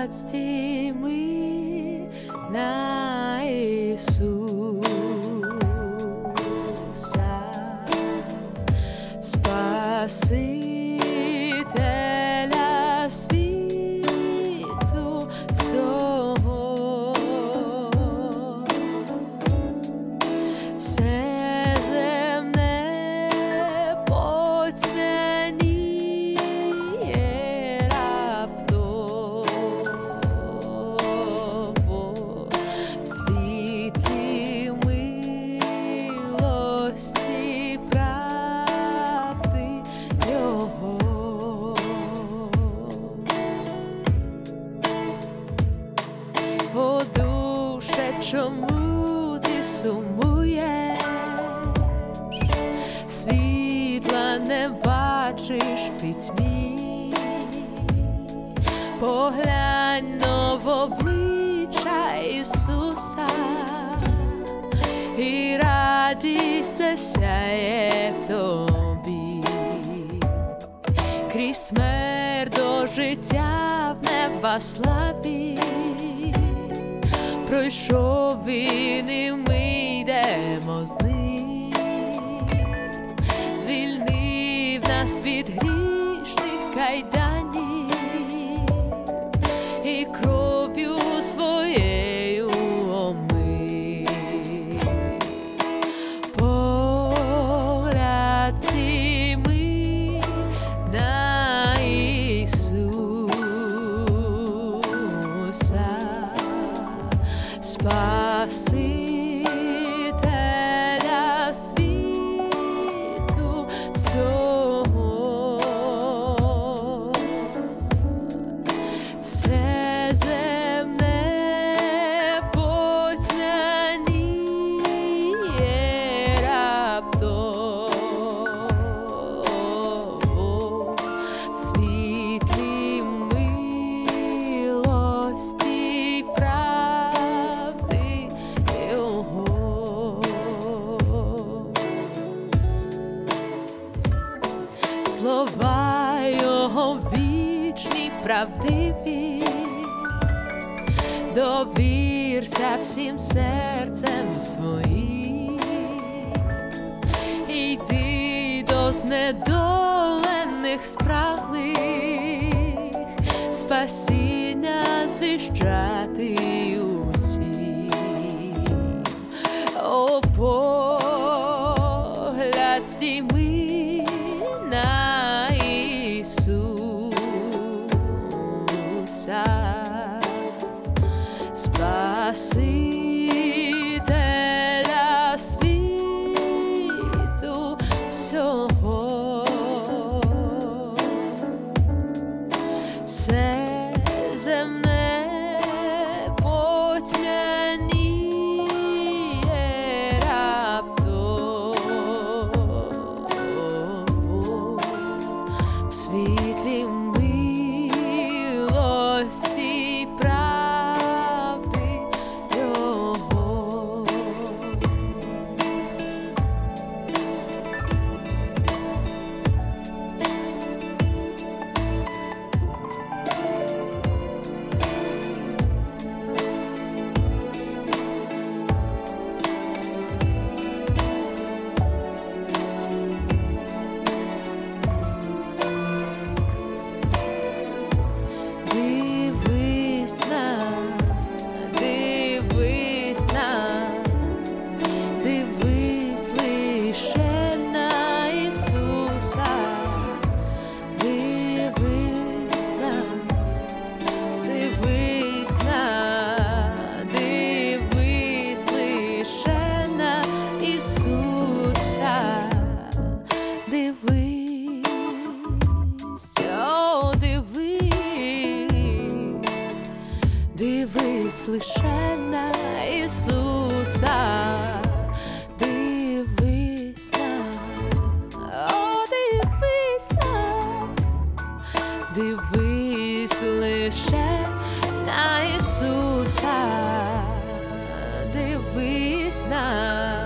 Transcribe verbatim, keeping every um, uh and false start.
поглядьте мы на Иисуса, Спасителя світу всього. Все земне потьмяніє раптово в світлі милості правди Його. О, душе, чому ти сумуєш? Світла не бачиш в пітьмі. Поглянь но в обличчя Ісуса, і радість засяє в тобі. Крізь смерть до життя в неба славі пройшов він, і ми йдемо з ним. Звільнив нас від грішних кайданів і кров'ю своєю омив. Поглядьте ми на Ісуса, Спасителя світу всього. Все земне потьмяніє раптово в світлі милості правди Його. Слова Його вічні, правдиві, довірся всім серцем своїм. Йди до знедолених, спраглих, спасіння звіщати усім. О, поглядьте ми на Ісуса, Спасителя світу всього. Все земне потьмяніє раптово в світлі милості правди Його. Дивись на, дивись на, дивись лише на Ісуса. Дивись на, дивись на, дивись лише на Ісуса. Дивись, о, дивись, дивись лише на Ісуса. Дивись на, о, дивись на, дивись лише на Ісуса. Дивись на